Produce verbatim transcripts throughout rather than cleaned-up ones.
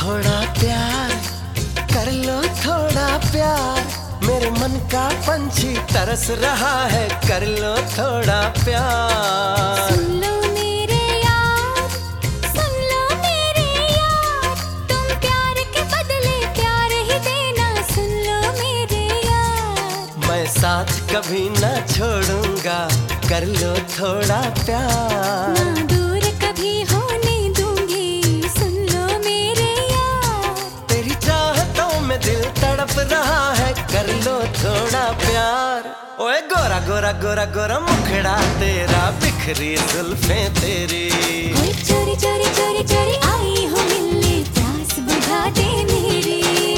थोड़ा प्यार, कर लो थोड़ा प्यार, मेरे मन का पंछी तरस रहा है, कर लो थोड़ा प्यार। सुन लो मेरे यार, सुन लो मेरे यार, तुम प्यार के बदले प्यार ही देना, सुन लो मेरे यार। मैं साथ कभी ना छोड़ूंगा, कर लो थोड़ा प्यार। ना दूर कभी होने दूंगी, सुन लो मेरे यार। तेरी चाहतों में दिल तड़प रहा है, कर लो थोड़ा प्यार। ओए गोरा गोरा गोरा गोरा मुखड़ा तेरा, बिखरी जुल्फें तेरी। ओए चोरी चोरी चोरी चोरी आई हो मिलने, प्यास बुझा दे मेरी।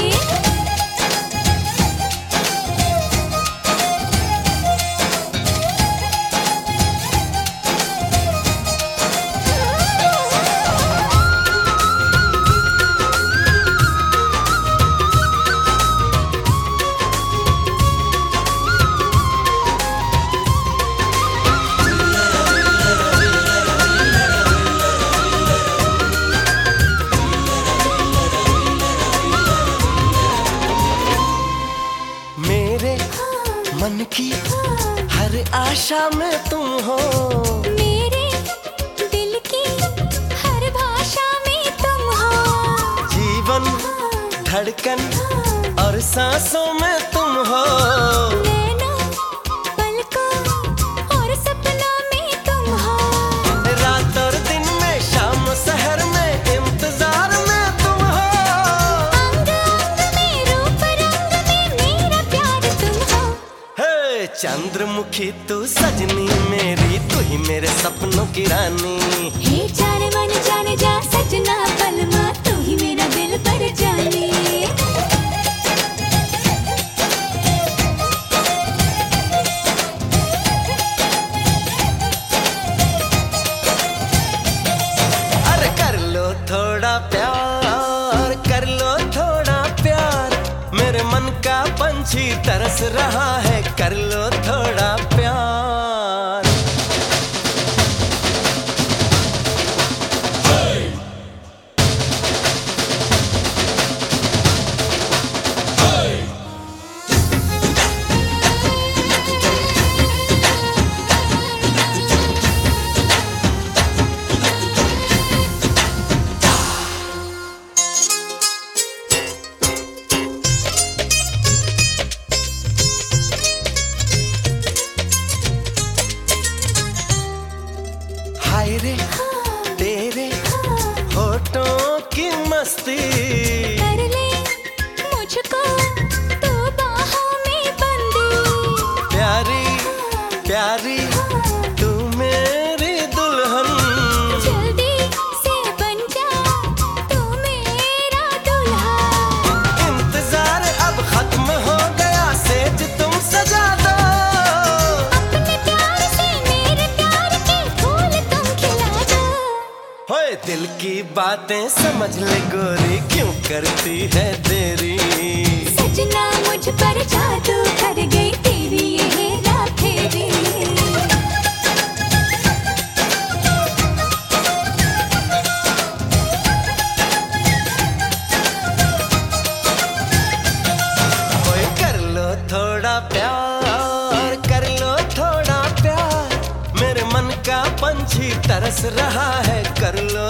मन की हर आशा में तुम हो, मेरे दिल की हर भाषा में तुम हो। जीवन धड़कन और सांसों में तुम हो। नैनों पलकों और सपनों में तुम हो। रात और दिन में शाम शहर में इंतजार में तुम हो। अंग अंग में रूप रंग में मेरा प्यार तुम हो। हे चंद्रमुखी तू सजनी मेरी, तू ही मेरे सपनों की रानी। हे जाने मन जाने जा सजना पलमा, तू ही मेरा दिल पर जानी। अरे कर लो थोड़ा प्यार, कर लो थोड़ा प्यार, मेरे मन का पंछी तरस रहा है, कर लो थोड़ा प्यार। हाय रे तेरे होठों की मस्ती, कर ले मुझको तू बाहों में बंदी। प्यारी प्यारी तू मेरी दुल्हन। जल्दी से बन जा तू मेरा दूल्हा। इंतजार अब खत्म हो गया, सेज तुम सजा दो। अपने प्यार से मेरे प्यार के फूल तुम खिला दो। होए दिल की बातें समझ ले गोरी, क्यों करती है देरी। सजना मुझ पर जादू कर गई तेरी ये हेरा फेरी। ओए कर लो थोड़ा प्यार, कर लो थोड़ा प्यार, मेरे मन का पंछी तरस रहा है, कर लो